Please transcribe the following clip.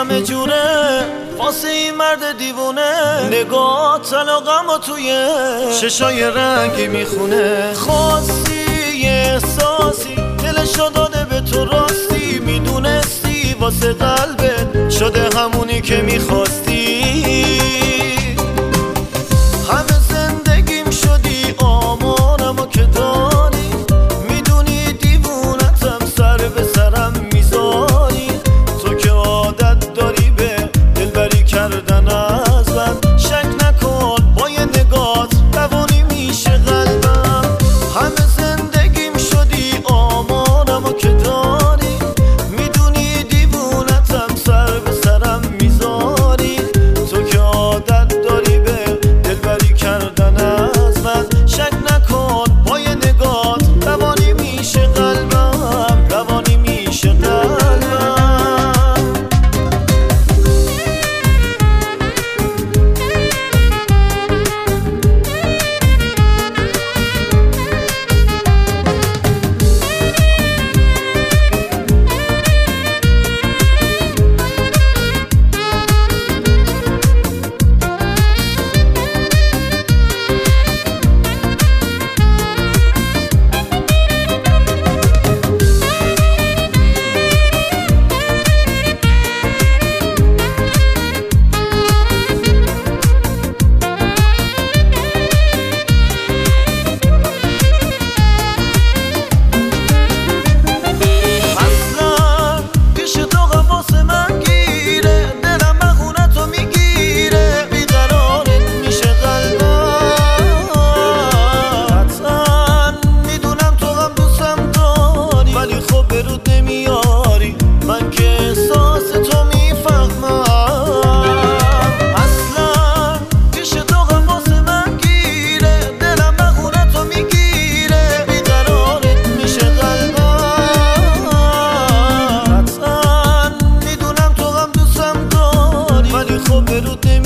همه جوره واسه این مرد دیوونه. نگاه طلاقم و توی چشای رنگی میخونه. خواستی یه احساسی دلشو داده به تو راستی، میدونستی واسه قلبت شده همونی که میخواستی. همه زندگیم شدی آمانمو که داری، میدونی دیوونتم سر به سرم میذاری. تو که عادت داری به دلبری کردن از من، شک نکن با یه نگات روانی میشه قلبم. همه زندگیم شدی آمانمو که داری، میدونی دیوونتم سر به سرم میذاری. تو که عادت داری به دلبری کردن از من، شک نکن با یه نگات روانی میشه قلبم، روانی میشه قلبم. من که احساس تو میفهمم، اصلا پیش تو غم واسه من گیره. دلم بخونه تو میگیره، بیقرارت میشه قلبم. حتما میدونم تو غم دوستم داری، ولی خب برود